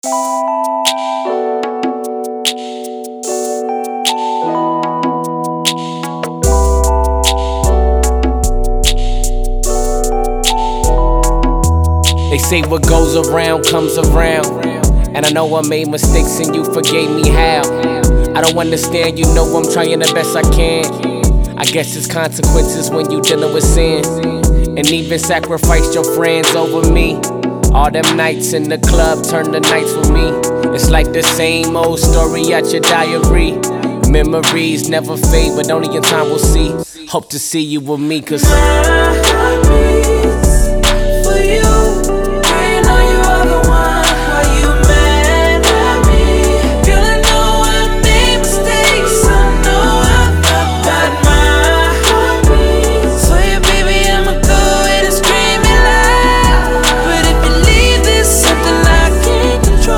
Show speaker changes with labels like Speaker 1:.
Speaker 1: They say what goes around comes around, and I know I made mistakes and you forgave me. How? I don't understand, you know I'm trying the best I can. I guess it's consequences when you dealing with sin, and even sacrificed your friends over me. All them nights in the club turn to nights for me. It's like the same old story at your diary. Memories never fade, but only in time we'll see. Hope to see you with me, cause